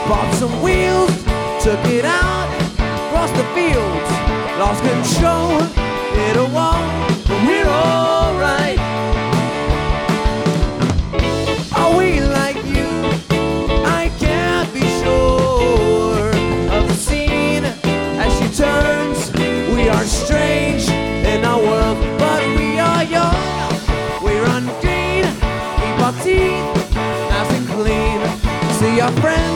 bought some wheels, took it out, crossed the fields, lost control, hit a wall, but we're alright. Are we like you? I can't be sure of the scene as she turns. We are strange in our world, but we are young. We're unclean, keep our teeth nice and clean. See our friends